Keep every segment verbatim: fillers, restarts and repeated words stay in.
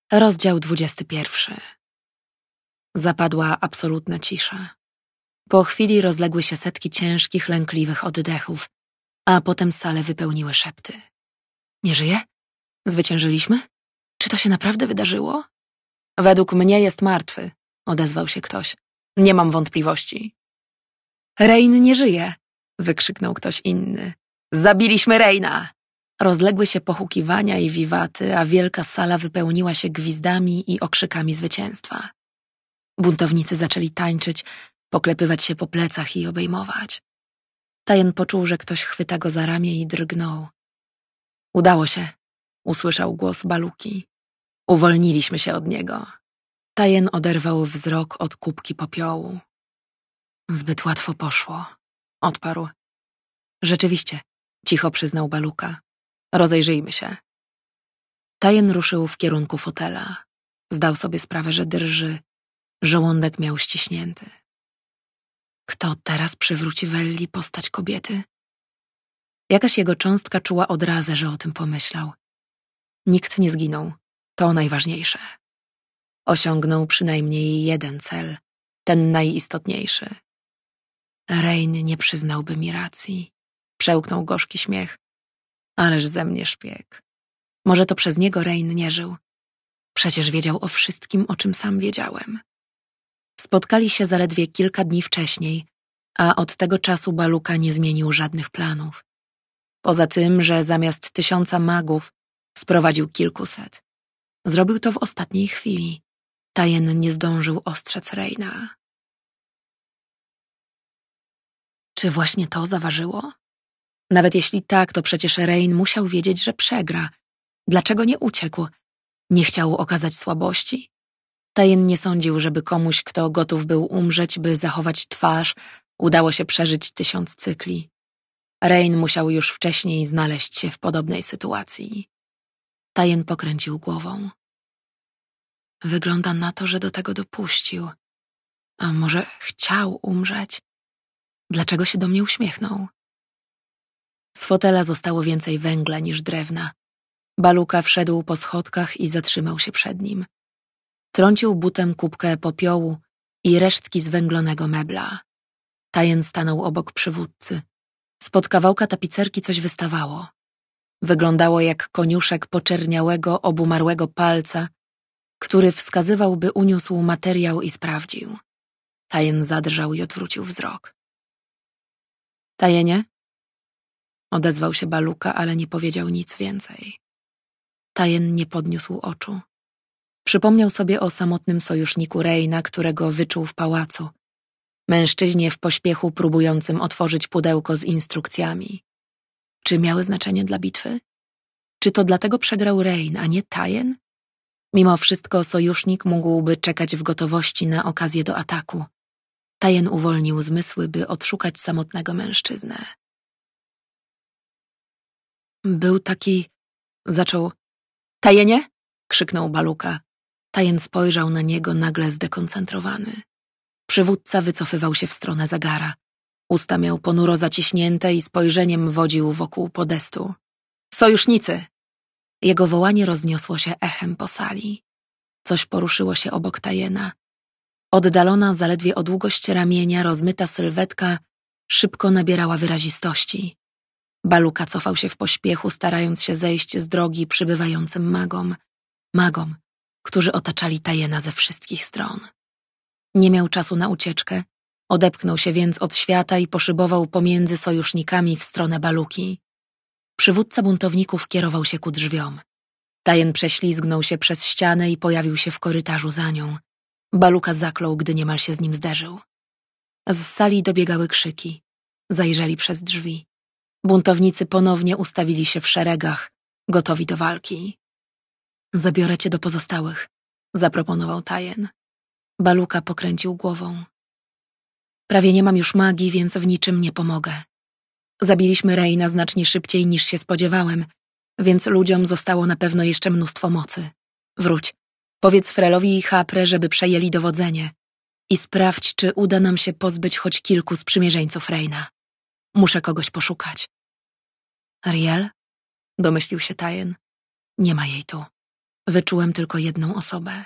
Rozdział dwudziesty pierwszy. Zapadła absolutna cisza. Po chwili rozległy się setki ciężkich, lękliwych oddechów, a potem salę wypełniły szepty. Nie żyje? Zwyciężyliśmy? Czy to się naprawdę wydarzyło? Według mnie jest martwy, odezwał się ktoś. Nie mam wątpliwości. Rain nie żyje, wykrzyknął ktoś inny. Zabiliśmy Raina! Rozległy się pohukiwania i wiwaty, a wielka sala wypełniła się gwizdami i okrzykami zwycięstwa. Buntownicy zaczęli tańczyć, poklepywać się po plecach i obejmować. Tajen poczuł, że ktoś chwyta go za ramię i drgnął. Udało się, usłyszał głos Baluki. Uwolniliśmy się od niego. Tajen oderwał wzrok od kubki popiołu. Zbyt łatwo poszło, odparł. Rzeczywiście, cicho przyznał Baluka. Rozejrzyjmy się. Tajen ruszył w kierunku fotela. Zdał sobie sprawę, że drży. Żołądek miał ściśnięty. Kto teraz przywróci Welli postać kobiety? Jakaś jego cząstka czuła odrazę, że o tym pomyślał. Nikt nie zginął. To najważniejsze. Osiągnął przynajmniej jeden cel, ten najistotniejszy. Rain nie przyznałby mi racji. Przełknął gorzki śmiech. Ależ ze mnie szpieg. Może to przez niego Rain nie żył. Przecież wiedział o wszystkim, o czym sam wiedziałem. Spotkali się zaledwie kilka dni wcześniej, a od tego czasu Baluka nie zmienił żadnych planów. Poza tym, że zamiast tysiąca magów sprowadził kilkuset. Zrobił to w ostatniej chwili. Tajen nie zdążył ostrzec Raina. Czy właśnie to zaważyło? Nawet jeśli tak, to przecież Rain musiał wiedzieć, że przegra. Dlaczego nie uciekł? Nie chciał okazać słabości? Tajen nie sądził, żeby komuś, kto gotów był umrzeć, by zachować twarz, udało się przeżyć tysiąc cykli. Rain musiał już wcześniej znaleźć się w podobnej sytuacji. Tajen pokręcił głową. Wygląda na to, że do tego dopuścił. A może chciał umrzeć? Dlaczego się do mnie uśmiechnął? Z fotela zostało więcej węgla niż drewna. Baluka wszedł po schodkach i zatrzymał się przed nim. Trącił butem kubkę popiołu i resztki zwęglonego mebla. Tajen stanął obok przywódcy. Spod kawałka tapicerki coś wystawało. Wyglądało jak koniuszek poczerniałego, obumarłego palca, który wskazywał, by uniósł materiał i sprawdził. Tajen zadrżał i odwrócił wzrok. Tajenie? Odezwał się Baluka, ale nie powiedział nic więcej. Tajen nie podniósł oczu. Przypomniał sobie o samotnym sojuszniku Raina, którego wyczuł w pałacu. Mężczyźnie w pośpiechu próbującym otworzyć pudełko z instrukcjami. Czy miały znaczenie dla bitwy? Czy to dlatego przegrał Rain, a nie Tajen? Mimo wszystko sojusznik mógłby czekać w gotowości na okazję do ataku. Tajen uwolnił zmysły, by odszukać samotnego mężczyznę. Był taki... Zaczął... Tajenie? Krzyknął Baluka. Tajen spojrzał na niego nagle zdekoncentrowany. Przywódca wycofywał się w stronę zegara. Usta miał ponuro zaciśnięte i spojrzeniem wodził wokół podestu. Sojusznicy! Jego wołanie rozniosło się echem po sali. Coś poruszyło się obok Tajena. Oddalona zaledwie o długość ramienia, rozmyta sylwetka szybko nabierała wyrazistości. Baluka cofał się w pośpiechu, starając się zejść z drogi przybywającym magom. Magom, którzy otaczali Tajena ze wszystkich stron. Nie miał czasu na ucieczkę. Odepchnął się więc od świata i poszybował pomiędzy sojusznikami w stronę Baluki. Przywódca buntowników kierował się ku drzwiom. Tajen prześlizgnął się przez ścianę i pojawił się w korytarzu za nią. Baluka zaklął, gdy niemal się z nim zderzył. Z sali dobiegały krzyki. Zajrzeli przez drzwi. Buntownicy ponownie ustawili się w szeregach, gotowi do walki. Zabiorę cię do pozostałych, zaproponował Tajen. Baluka pokręcił głową. Prawie nie mam już magii, więc w niczym nie pomogę. Zabiliśmy Raina znacznie szybciej niż się spodziewałem, więc ludziom zostało na pewno jeszcze mnóstwo mocy. Wróć, powiedz Frelowi i Hapre, żeby przejęli dowodzenie i sprawdź, czy uda nam się pozbyć choć kilku sprzymierzeńców Raina. Muszę kogoś poszukać. Ariel? Domyślił się Tajen. Nie ma jej tu. wyczułem tylko jedną osobę.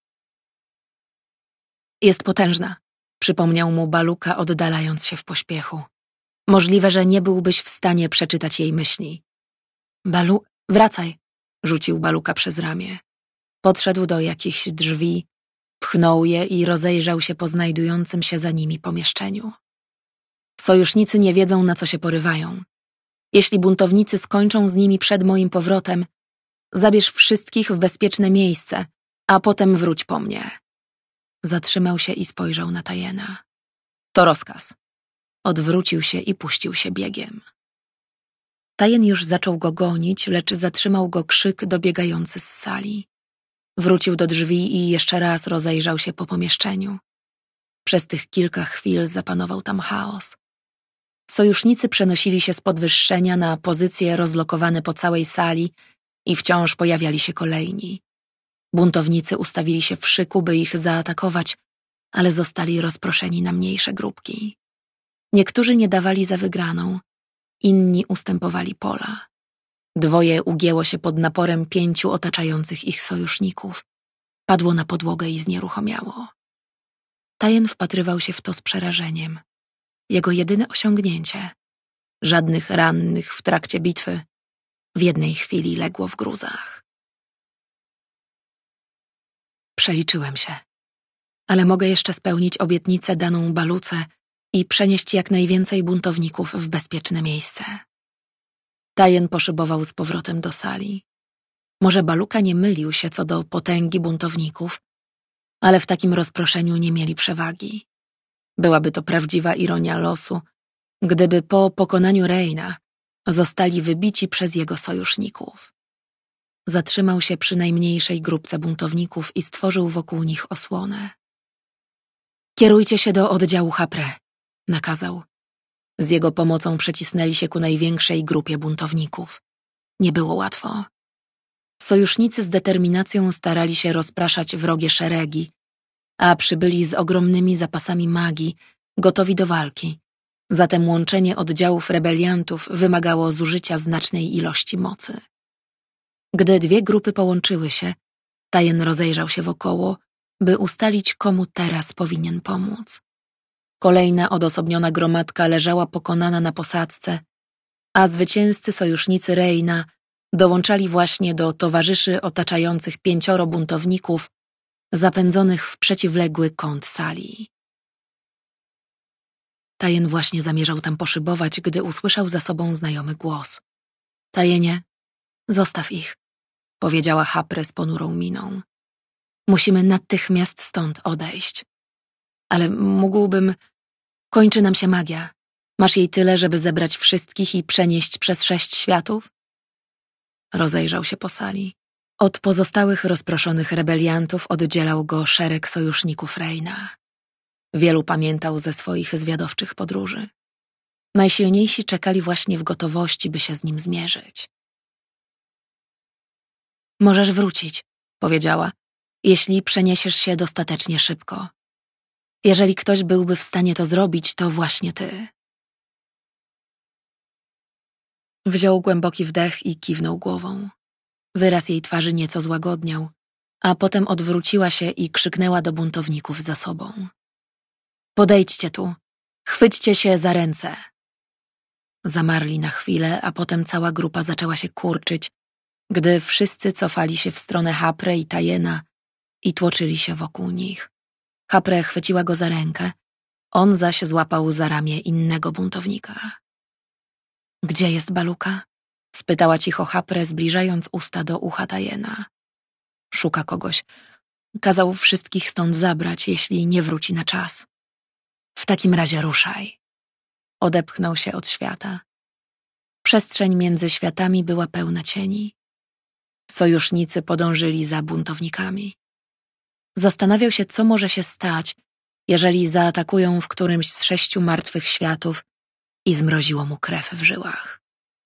Jest potężna, przypomniał mu Baluka, oddalając się w pośpiechu. Możliwe, że nie byłbyś w stanie przeczytać jej myśli. Balu, wracaj, rzucił Baluka przez ramię. Podszedł do jakichś drzwi, pchnął je i rozejrzał się po znajdującym się za nimi pomieszczeniu. Sojusznicy nie wiedzą, na co się porywają. Jeśli buntownicy skończą z nimi przed moim powrotem, zabierz wszystkich w bezpieczne miejsce, a potem wróć po mnie. Zatrzymał się i spojrzał na Tajena. To rozkaz. Odwrócił się i puścił się biegiem. Tajen już zaczął go gonić, lecz zatrzymał go krzyk dobiegający z sali. Wrócił do drzwi i jeszcze raz rozejrzał się po pomieszczeniu. Przez tych kilka chwil zapanował tam chaos. Sojusznicy przenosili się z podwyższenia na pozycje rozlokowane po całej sali i wciąż pojawiali się kolejni. Buntownicy ustawili się w szyku, by ich zaatakować, ale zostali rozproszeni na mniejsze grupki. Niektórzy nie dawali za wygraną, inni ustępowali pola. Dwoje ugięło się pod naporem pięciu otaczających ich sojuszników. Padło na podłogę i znieruchomiało. Tajen wpatrywał się w to z przerażeniem. Jego jedyne osiągnięcie, żadnych rannych w trakcie bitwy, w jednej chwili legło w gruzach. Przeliczyłem się, ale mogę jeszcze spełnić obietnicę daną Baluce i przenieść jak najwięcej buntowników w bezpieczne miejsce. Tajen poszybował z powrotem do sali. Może Baluka nie mylił się co do potęgi buntowników, ale w takim rozproszeniu nie mieli przewagi. Byłaby to prawdziwa ironia losu, gdyby po pokonaniu Reina zostali wybici przez jego sojuszników. Zatrzymał się przy najmniejszej grupce buntowników i stworzył wokół nich osłonę. Kierujcie się do oddziału Hapre, nakazał. Z jego pomocą przecisnęli się ku największej grupie buntowników. Nie było łatwo. Sojusznicy z determinacją starali się rozpraszać wrogie szeregi, a przybyli z ogromnymi zapasami magii, gotowi do walki. Zatem łączenie oddziałów rebeliantów wymagało zużycia znacznej ilości mocy. Gdy dwie grupy połączyły się, Tajen rozejrzał się wokoło, by ustalić, komu teraz powinien pomóc. Kolejna odosobniona gromadka leżała pokonana na posadzce, a zwycięzcy sojusznicy Reina dołączali właśnie do towarzyszy otaczających pięcioro buntowników zapędzonych w przeciwległy kąt sali. Tajen właśnie zamierzał tam poszybować, gdy usłyszał za sobą znajomy głos. Tajenie, zostaw ich, powiedziała Hapre z ponurą miną. Musimy natychmiast stąd odejść. Ale mógłbym... Kończy nam się magia. Masz jej tyle, żeby zebrać wszystkich i przenieść przez sześć światów? Rozejrzał się po sali. Od pozostałych rozproszonych rebeliantów oddzielał go szereg sojuszników Reina. Wielu pamiętał ze swoich zwiadowczych podróży. Najsilniejsi czekali właśnie w gotowości, by się z nim zmierzyć. Możesz wrócić, powiedziała, jeśli przeniesiesz się dostatecznie szybko. Jeżeli ktoś byłby w stanie to zrobić, to właśnie ty. Wziął głęboki wdech i kiwnął głową. Wyraz jej twarzy nieco złagodniał, a potem odwróciła się i krzyknęła do buntowników za sobą. Podejdźcie tu, chwyćcie się za ręce. Zamarli na chwilę, a potem cała grupa zaczęła się kurczyć, gdy wszyscy cofali się w stronę Hapre i Tajena i tłoczyli się wokół nich. Hapre chwyciła go za rękę, on zaś złapał za ramię innego buntownika. Gdzie jest Baluka? Spytała cicho Hapre, zbliżając usta do ucha Tajena. Szuka kogoś. Kazał wszystkich stąd zabrać, jeśli nie wróci na czas. W takim razie ruszaj. Odepchnął się od świata. Przestrzeń między światami była pełna cieni. Sojusznicy podążyli za buntownikami. Zastanawiał się, co może się stać, jeżeli zaatakują w którymś z sześciu martwych światów i zmroziło mu krew w żyłach.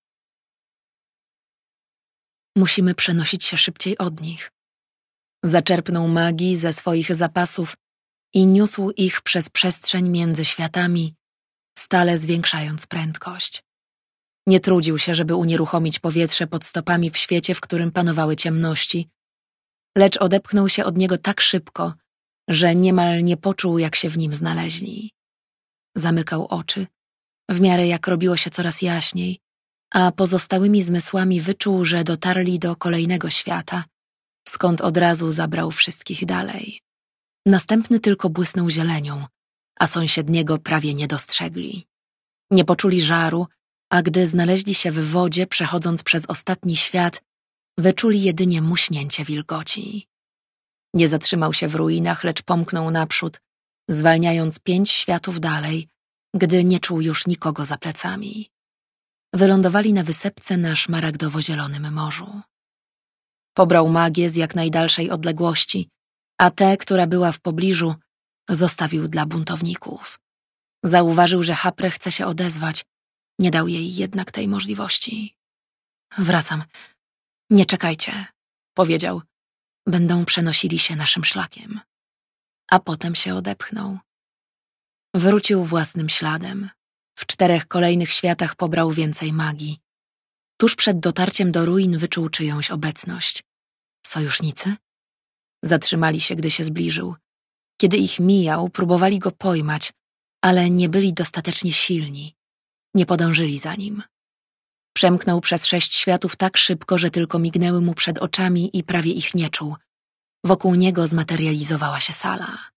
Musimy przenosić się szybciej od nich. Zaczerpnął magii ze swoich zapasów i niósł ich przez przestrzeń między światami, stale zwiększając prędkość. Nie trudził się, żeby unieruchomić powietrze pod stopami w świecie, w którym panowały ciemności, lecz odepchnął się od niego tak szybko, że niemal nie poczuł, jak się w nim znaleźli. Zamykał oczy, w miarę jak robiło się coraz jaśniej, a pozostałymi zmysłami wyczuł, że dotarli do kolejnego świata, skąd od razu zabrał wszystkich dalej. Następny tylko błysnął zielenią, a sąsiedniego prawie nie dostrzegli. Nie poczuli żaru, a gdy znaleźli się w wodzie, przechodząc przez ostatni świat, wyczuli jedynie muśnięcie wilgoci. Nie zatrzymał się w ruinach, lecz pomknął naprzód, zwalniając pięć światów dalej, gdy nie czuł już nikogo za plecami. Wylądowali na wysepce na szmaragdowo-zielonym morzu. Pobrał magię z jak najdalszej odległości, a tę, która była w pobliżu, zostawił dla buntowników. Zauważył, że Hapre chce się odezwać, nie dał jej jednak tej możliwości. Wracam. Nie czekajcie, powiedział. Będą przenosili się naszym szlakiem. A potem się odepchnął. Wrócił własnym śladem. W czterech kolejnych światach pobrał więcej magii. Tuż przed dotarciem do ruin wyczuł czyjąś obecność. Sojusznicy? Zatrzymali się, gdy się zbliżył. Kiedy ich mijał, próbowali go pojmać, ale nie byli dostatecznie silni. Nie podążyli za nim. Przemknął przez sześć światów tak szybko, że tylko mignęły mu przed oczami i prawie ich nie czuł. Wokół niego zmaterializowała się sala.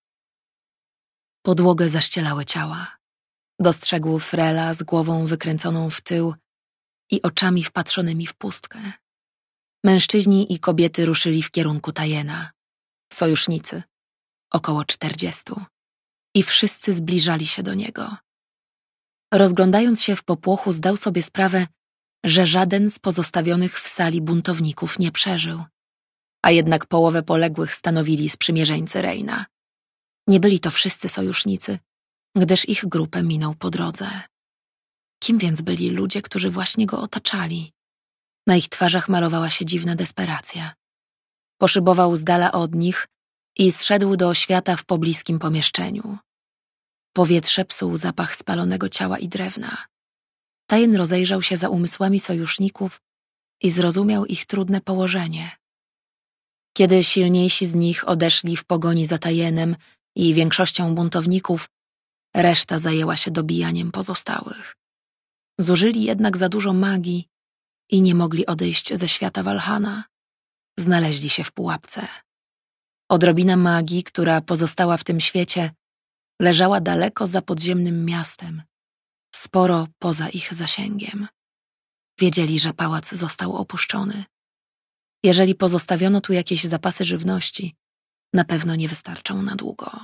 Podłogę zaścielały ciała. Dostrzegł Frela z głową wykręconą w tył i oczami wpatrzonymi w pustkę. Mężczyźni i kobiety ruszyli w kierunku Tajena. Sojusznicy. Około czterdziestu. I wszyscy zbliżali się do niego. Rozglądając się w popłochu, zdał sobie sprawę, że żaden z pozostawionych w sali buntowników nie przeżył, a jednak połowę poległych stanowili sprzymierzeńcy Reyna. Nie byli to wszyscy sojusznicy, gdyż ich grupę minął po drodze. Kim więc byli ludzie, którzy właśnie go otaczali? Na ich twarzach malowała się dziwna desperacja. Poszybował z dala od nich i zszedł do świata w pobliskim pomieszczeniu. Powietrze psuł zapach spalonego ciała i drewna. Tajen rozejrzał się za umysłami sojuszników i zrozumiał ich trudne położenie. Kiedy silniejsi z nich odeszli w pogoni za Tajenem i większością buntowników, reszta zajęła się dobijaniem pozostałych. Zużyli jednak za dużo magii i nie mogli odejść ze świata Walhana. Znaleźli się w pułapce. Odrobina magii, która pozostała w tym świecie, leżała daleko za podziemnym miastem, sporo poza ich zasięgiem. Wiedzieli, że pałac został opuszczony. Jeżeli pozostawiono tu jakieś zapasy żywności, na pewno nie wystarczą na długo.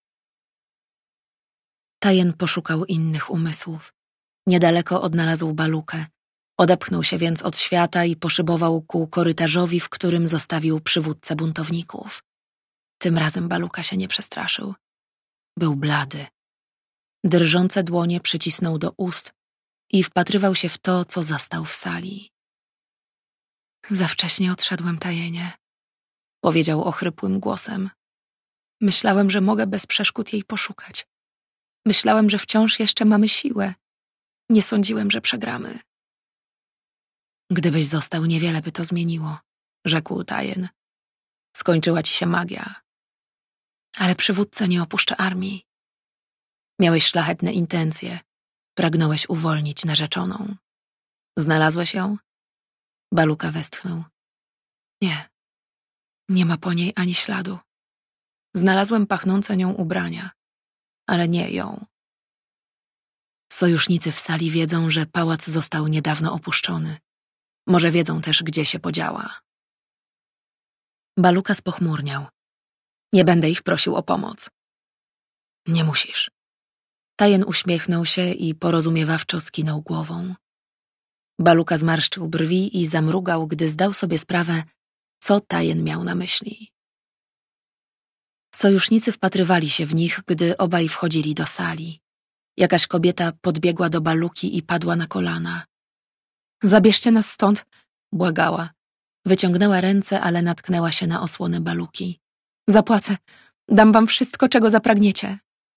Tajen poszukał innych umysłów. Niedaleko odnalazł Balukę. Odepchnął się więc od świata i poszybował ku korytarzowi, w którym zostawił przywódcę buntowników. Tym razem Baluka się nie przestraszył. Był blady. Drżące dłonie przycisnął do ust i wpatrywał się w to, co zastał w sali. Za wcześnie odszedłem, Tajenie, powiedział ochrypłym głosem. Myślałem, że mogę bez przeszkód jej poszukać. Myślałem, że wciąż jeszcze mamy siłę. Nie sądziłem, że przegramy. Gdybyś został, niewiele by to zmieniło, rzekł Tajen. Skończyła ci się magia. Ale przywódca nie opuszcza armii. Miałeś szlachetne intencje. Pragnąłeś uwolnić narzeczoną. Znalazłeś ją? Baluka westchnął. Nie. Nie ma po niej ani śladu. Znalazłem pachnące nią ubrania, ale nie ją. Sojusznicy w sali wiedzą, że pałac został niedawno opuszczony. Może wiedzą też, gdzie się podziała. Baluka spochmurniał. Nie będę ich prosił o pomoc. Nie musisz. Tajen uśmiechnął się i porozumiewawczo skinął głową. Baluka zmarszczył brwi i zamrugał, gdy zdał sobie sprawę, co Tajen miał na myśli. Sojusznicy wpatrywali się w nich, gdy obaj wchodzili do sali. Jakaś kobieta podbiegła do Baluki i padła na kolana. Zabierzcie nas stąd, błagała. Wyciągnęła ręce, ale natknęła się na osłonę Baluki. Zapłacę. Dam wam wszystko, czego zapragniecie.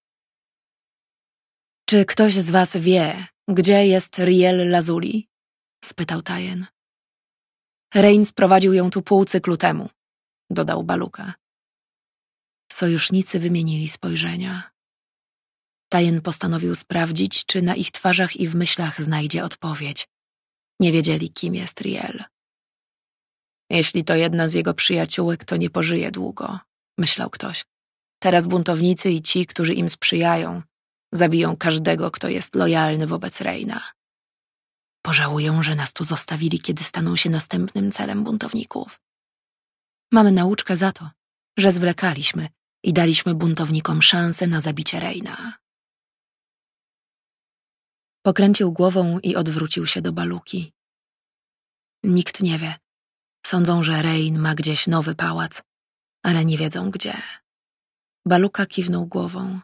Czy ktoś z was wie, gdzie jest Riel Lazuli? Spytał Tajen. Reyn sprowadził ją tu pół cyklu temu. dodał Baluka. Sojusznicy wymienili spojrzenia. Tajen postanowił sprawdzić, czy na ich twarzach i w myślach znajdzie odpowiedź. Nie wiedzieli, kim jest Riel. Jeśli to jedna z jego przyjaciółek, to nie pożyje długo, myślał ktoś. Teraz buntownicy i ci, którzy im sprzyjają, zabiją każdego, kto jest lojalny wobec Reina. Pożałują, że nas tu zostawili, kiedy staną się następnym celem buntowników. Mamy nauczkę za to, że zwlekaliśmy i daliśmy buntownikom szansę na zabicie Reina. Pokręcił głową i odwrócił się do Baluki. Nikt nie wie. Sądzą, że Rein ma gdzieś nowy pałac, ale nie wiedzą gdzie. Baluka kiwnął głową.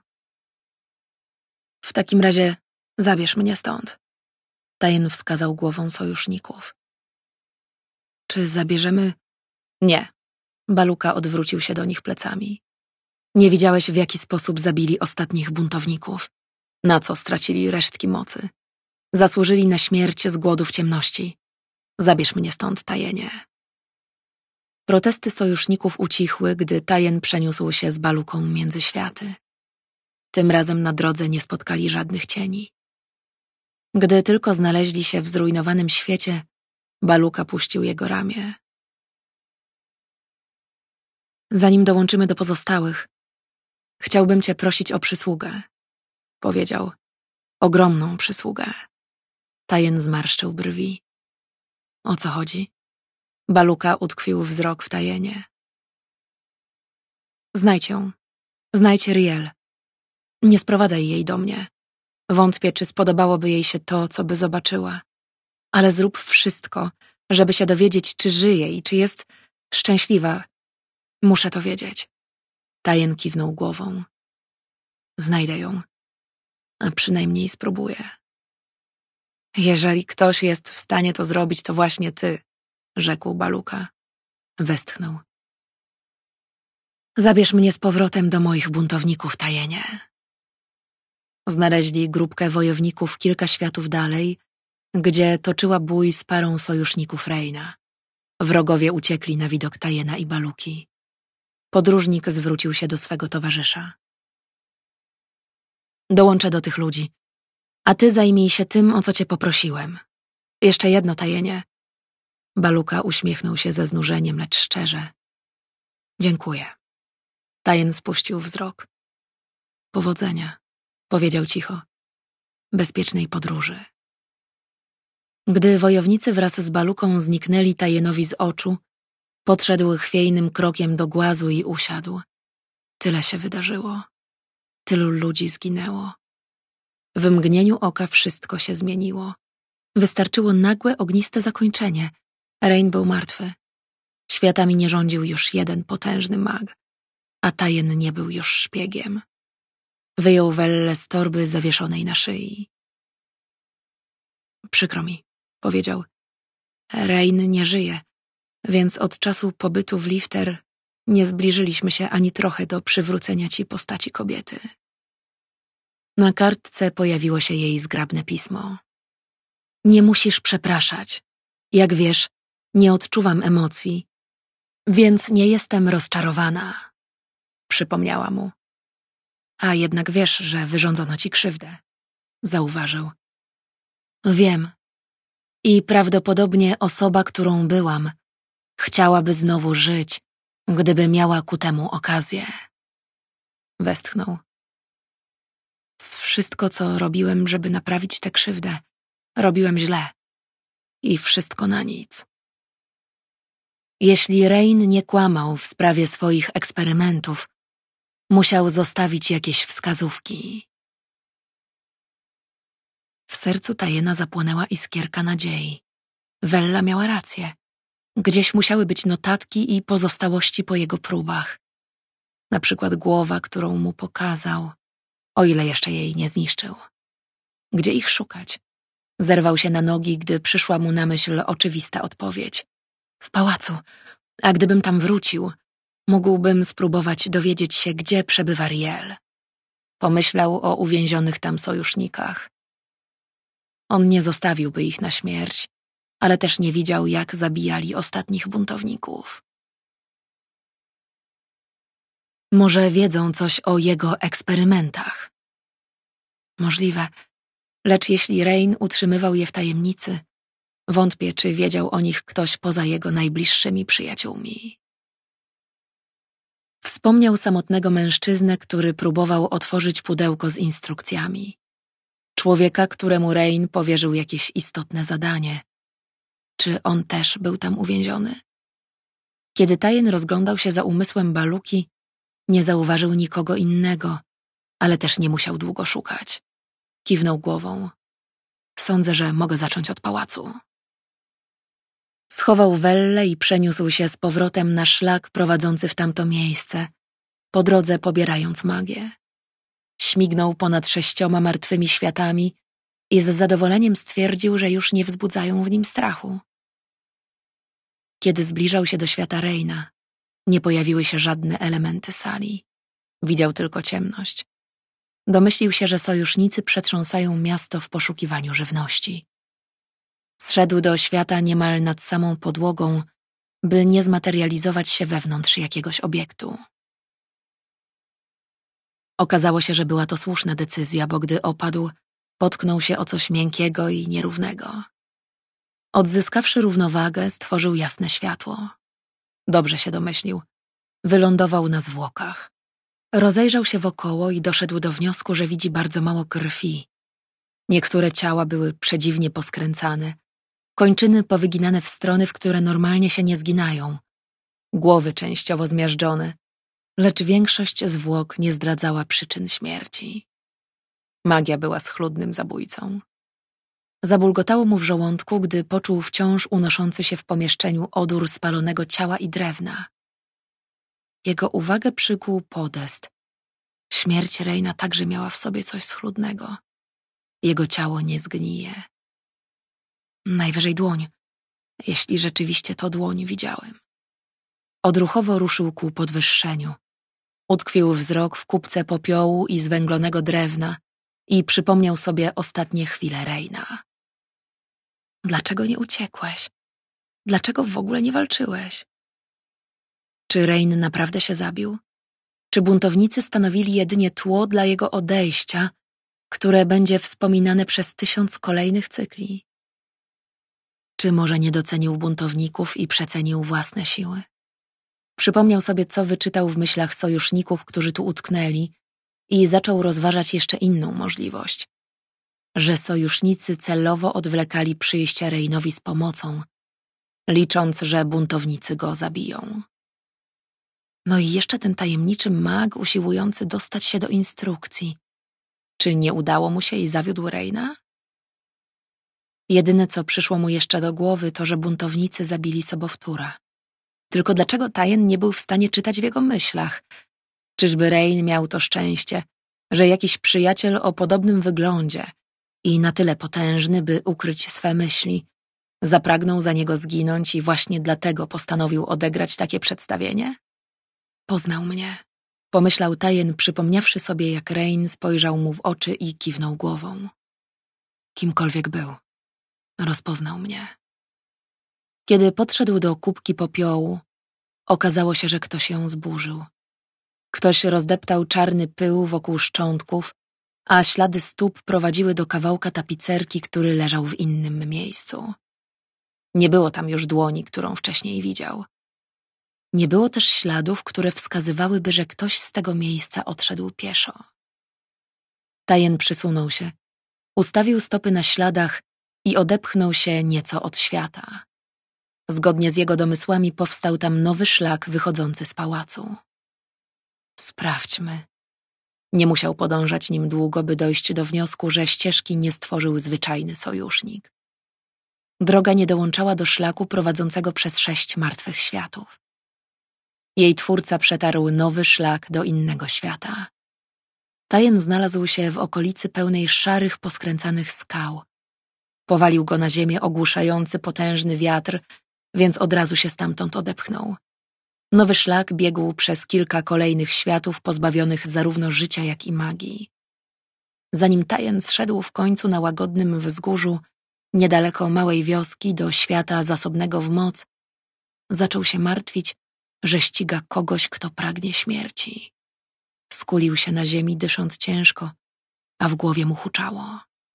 W takim razie zabierz mnie stąd. Tajen wskazał głową sojuszników. Czy zabierzemy? Nie. Baluka odwrócił się do nich plecami. Nie widziałeś, w jaki sposób zabili ostatnich buntowników? Na co stracili resztki mocy? Zasłużyli na śmierć z głodu w ciemności. Zabierz mnie stąd, Tajenie. Protesty sojuszników ucichły, gdy Tajen przeniósł się z Baluką między światy. Tym razem na drodze nie spotkali żadnych cieni. Gdy tylko znaleźli się w zrujnowanym świecie, Baluka puścił jego ramię. Zanim dołączymy do pozostałych, chciałbym cię prosić o przysługę, powiedział. Ogromną przysługę. Tajen zmarszczył brwi. O co chodzi? Baluka utkwił wzrok w Tajenie. Znajdź ją. Znajdź Riel. Nie sprowadzaj jej do mnie. Wątpię, czy spodobałoby jej się to, co by zobaczyła. Ale zrób wszystko, żeby się dowiedzieć, czy żyje i czy jest szczęśliwa. Muszę to wiedzieć. Tajen kiwnął głową. Znajdę ją. A przynajmniej spróbuję. Jeżeli ktoś jest w stanie to zrobić, to właśnie ty, rzekł Baluka. Westchnął. Zabierz mnie z powrotem do moich buntowników, Tajenie. Znaleźli grupkę wojowników kilka światów dalej, gdzie toczyła bój z parą sojuszników Reina. Wrogowie uciekli na widok Tajena i Baluki. Podróżnik zwrócił się do swego towarzysza. Dołączę do tych ludzi, a ty zajmij się tym, o co cię poprosiłem. Jeszcze jedno, Tajenie. Baluka uśmiechnął się ze znużeniem, lecz szczerze. Dziękuję. Tajen spuścił wzrok. Powodzenia, powiedział cicho. Bezpiecznej podróży. Gdy wojownicy wraz z Baluką zniknęli Tajenowi z oczu, podszedł chwiejnym krokiem do głazu i usiadł. Tyle się wydarzyło. Tylu ludzi zginęło. W mgnieniu oka wszystko się zmieniło. Wystarczyło nagłe, ogniste zakończenie. Rein był martwy. Światami nie rządził już jeden potężny mag, a Tajen nie był już szpiegiem. Wyjął Wellę z torby zawieszonej na szyi. Przykro mi, powiedział. Rein nie żyje, więc od czasu pobytu w Lifter nie zbliżyliśmy się ani trochę do przywrócenia ci postaci kobiety. Na kartce pojawiło się jej zgrabne pismo. Nie musisz przepraszać. Jak wiesz, nie odczuwam emocji, więc nie jestem rozczarowana, przypomniała mu. A jednak wiesz, że wyrządzono ci krzywdę, zauważył. Wiem. I prawdopodobnie osoba, którą byłam, chciałaby znowu żyć, gdyby miała ku temu okazję. Westchnął. Wszystko, co robiłem, żeby naprawić tę krzywdę, robiłem źle. I wszystko na nic. Jeśli Rein nie kłamał w sprawie swoich eksperymentów, musiał zostawić jakieś wskazówki. W sercu Tajena zapłonęła iskierka nadziei. Wella miała rację. Gdzieś musiały być notatki i pozostałości po jego próbach. Na przykład głowa, którą mu pokazał, o ile jeszcze jej nie zniszczył. Gdzie ich szukać? Zerwał się na nogi, gdy przyszła mu na myśl oczywista odpowiedź. W pałacu, a gdybym tam wrócił, mógłbym spróbować dowiedzieć się, gdzie przebywa Riel. Pomyślał o uwięzionych tam sojusznikach. On nie zostawiłby ich na śmierć, ale też nie widział, jak zabijali ostatnich buntowników. Może wiedzą coś o jego eksperymentach. Możliwe, lecz jeśli Rain utrzymywał je w tajemnicy, wątpię, czy wiedział o nich ktoś poza jego najbliższymi przyjaciółmi. Wspomniał samotnego mężczyznę, który próbował otworzyć pudełko z instrukcjami. Człowieka, któremu Rain powierzył jakieś istotne zadanie. Czy on też był tam uwięziony? Kiedy Tyen rozglądał się za umysłem Baluki, nie zauważył nikogo innego, ale też nie musiał długo szukać. Kiwnął głową. Sądzę, że mogę zacząć od pałacu. Schował wellę i przeniósł się z powrotem na szlak prowadzący w tamto miejsce, po drodze pobierając magię. Śmignął ponad sześcioma martwymi światami i z zadowoleniem stwierdził, że już nie wzbudzają w nim strachu. Kiedy zbliżał się do świata Raina, nie pojawiły się żadne elementy sali. Widział tylko ciemność. Domyślił się, że sojusznicy przetrząsają miasto w poszukiwaniu żywności. Zszedł do świata niemal nad samą podłogą, by nie zmaterializować się wewnątrz jakiegoś obiektu. Okazało się, że była to słuszna decyzja, bo gdy opadł, potknął się o coś miękkiego i nierównego. Odzyskawszy równowagę, stworzył jasne światło. Dobrze się domyślił. Wylądował na zwłokach. Rozejrzał się wokoło i doszedł do wniosku, że widzi bardzo mało krwi. Niektóre ciała były przedziwnie poskręcane, kończyny powyginane w strony, w które normalnie się nie zginają, głowy częściowo zmiażdżone, lecz większość zwłok nie zdradzała przyczyn śmierci. Magia była schludnym zabójcą. Zabulgotało mu w żołądku, gdy poczuł wciąż unoszący się w pomieszczeniu odór spalonego ciała i drewna. Jego uwagę przykuł podest. Śmierć Raina także miała w sobie coś schludnego. Jego ciało nie zgnije. Najwyżej dłoń, jeśli rzeczywiście to dłoń widziałem. Odruchowo ruszył ku podwyższeniu. Utkwił wzrok w kubce popiołu i zwęglonego drewna i przypomniał sobie ostatnie chwile Raina. Dlaczego nie uciekłeś? Dlaczego w ogóle nie walczyłeś? Czy Rain naprawdę się zabił? Czy buntownicy stanowili jedynie tło dla jego odejścia, które będzie wspominane przez tysiąc kolejnych cykli? Czy może nie docenił buntowników i przecenił własne siły? Przypomniał sobie, co wyczytał w myślach sojuszników, którzy tu utknęli, i zaczął rozważać jeszcze inną możliwość. Że sojusznicy celowo odwlekali przyjście Rainowi z pomocą, licząc, że buntownicy go zabiją. No i jeszcze ten tajemniczy mag usiłujący dostać się do instrukcji. Czy nie udało mu się i zawiódł Raina? Jedyne, co przyszło mu jeszcze do głowy, to, że buntownicy zabili sobowtóra. Tylko dlaczego Tyen nie był w stanie czytać w jego myślach? Czyżby Rain miał to szczęście, że jakiś przyjaciel o podobnym wyglądzie i na tyle potężny, by ukryć swe myśli, zapragnął za niego zginąć i właśnie dlatego postanowił odegrać takie przedstawienie? Poznał mnie. Pomyślał Tyen, przypomniawszy sobie, jak Rain spojrzał mu w oczy i kiwnął głową. Kimkolwiek był, rozpoznał mnie. Kiedy podszedł do kubki popiołu, okazało się, że ktoś ją zburzył. Ktoś rozdeptał czarny pył wokół szczątków, a ślady stóp prowadziły do kawałka tapicerki, który leżał w innym miejscu. Nie było tam już dłoni, którą wcześniej widział. Nie było też śladów, które wskazywałyby, że ktoś z tego miejsca odszedł pieszo. Tyen przysunął się, ustawił stopy na śladach i odepchnął się nieco od świata. Zgodnie z jego domysłami powstał tam nowy szlak wychodzący z pałacu. Sprawdźmy. Nie musiał podążać nim długo, by dojść do wniosku, że ścieżki nie stworzył zwyczajny sojusznik. Droga nie dołączała do szlaku prowadzącego przez sześć martwych światów. Jej twórca przetarł nowy szlak do innego świata. Tyen znalazł się w okolicy pełnej szarych, poskręcanych skał. Powalił go na ziemię ogłuszający potężny wiatr, więc od razu się stamtąd odepchnął. Nowy szlak biegł przez kilka kolejnych światów pozbawionych zarówno życia, jak i magii. Zanim Tyen zszedł w końcu na łagodnym wzgórzu, niedaleko małej wioski do świata zasobnego w moc, zaczął się martwić, że ściga kogoś, kto pragnie śmierci. Skulił się na ziemi, dysząc ciężko, a w głowie mu huczało.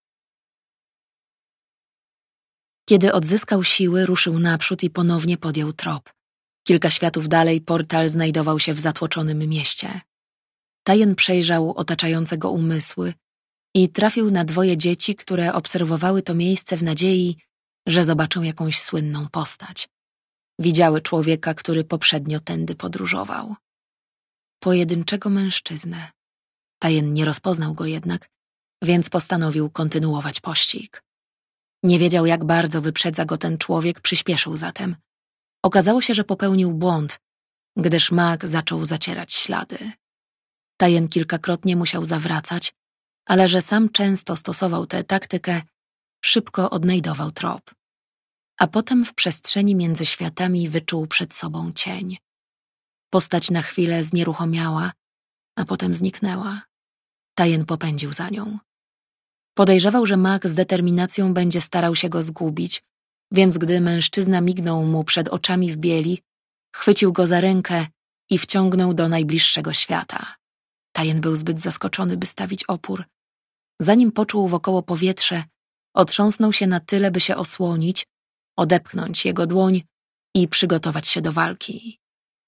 Kiedy odzyskał siły, ruszył naprzód i ponownie podjął trop. Kilka światów dalej portal znajdował się w zatłoczonym mieście. Tajen przejrzał otaczające go umysły i trafił na dwoje dzieci, które obserwowały to miejsce w nadziei, że zobaczą jakąś słynną postać. Widziały człowieka, który poprzednio tędy podróżował. Pojedynczego mężczyznę. Tajen nie rozpoznał go jednak, więc postanowił kontynuować pościg. Nie wiedział, jak bardzo wyprzedza go ten człowiek, przyspieszył zatem. Okazało się, że popełnił błąd, gdyż mag zaczął zacierać ślady. Tajen kilkakrotnie musiał zawracać, ale że sam często stosował tę taktykę, szybko odnajdował trop. A potem w przestrzeni między światami wyczuł przed sobą cień. Postać na chwilę znieruchomiała, a potem zniknęła. Tajen popędził za nią. Podejrzewał, że mag z determinacją będzie starał się go zgubić, więc gdy mężczyzna mignął mu przed oczami w bieli, chwycił go za rękę i wciągnął do najbliższego świata. Tajen był zbyt zaskoczony, by stawić opór. Zanim poczuł wokoło powietrze, otrząsnął się na tyle, by się osłonić, odepchnąć jego dłoń i przygotować się do walki.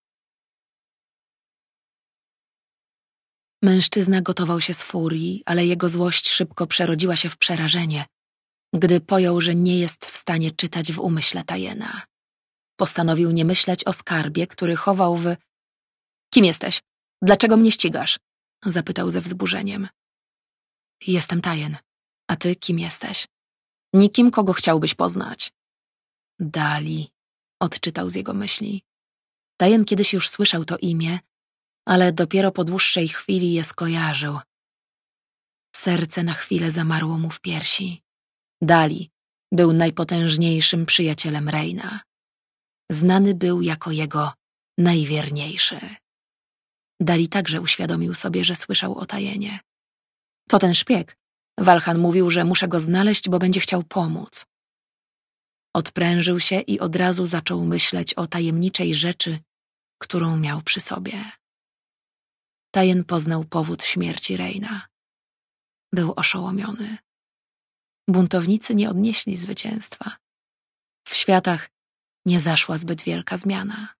Mężczyzna gotował się z furii, ale jego złość szybko przerodziła się w przerażenie, gdy pojął, że nie jest w stanie czytać w umyśle Tajena. Postanowił nie myśleć o skarbie, który chował w... Kim jesteś? Dlaczego mnie ścigasz? Zapytał ze wzburzeniem. Jestem Tajen. A ty kim jesteś? Nikim, kogo chciałbyś poznać. Dali, odczytał z jego myśli. Tajen kiedyś już słyszał to imię, ale dopiero po dłuższej chwili je skojarzył. Serce na chwilę zamarło mu w piersi. Dali był najpotężniejszym przyjacielem Reina. Znany był jako jego najwierniejszy. Dali także uświadomił sobie, że słyszał o Tajenie. To ten szpieg. Walchan mówił, że muszę go znaleźć, bo będzie chciał pomóc. Odprężył się i od razu zaczął myśleć o tajemniczej rzeczy, którą miał przy sobie. Tajen poznał powód śmierci Reina. Był oszołomiony. Buntownicy nie odnieśli zwycięstwa. W światach nie zaszła zbyt wielka zmiana.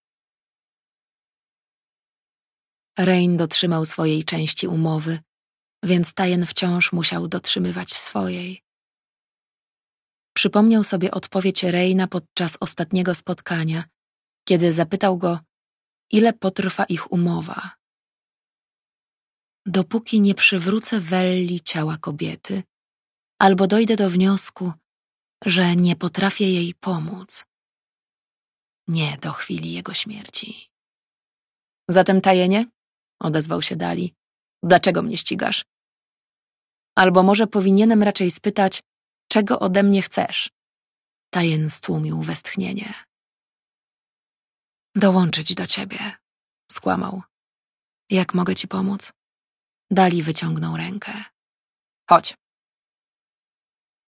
Rein dotrzymał swojej części umowy, więc Tajen wciąż musiał dotrzymywać swojej. Przypomniał sobie odpowiedź Reina podczas ostatniego spotkania, kiedy zapytał go, ile potrwa ich umowa. Dopóki nie przywrócę Welli ciała kobiety, albo dojdę do wniosku, że nie potrafię jej pomóc. Nie do chwili jego śmierci. Zatem Tajenie? Odezwał się Dali. Dlaczego mnie ścigasz? Albo może powinienem raczej spytać, czego ode mnie chcesz? Tajen stłumił westchnienie. Dołączyć do ciebie, skłamał. Jak mogę ci pomóc? Dali wyciągnął rękę. Chodź.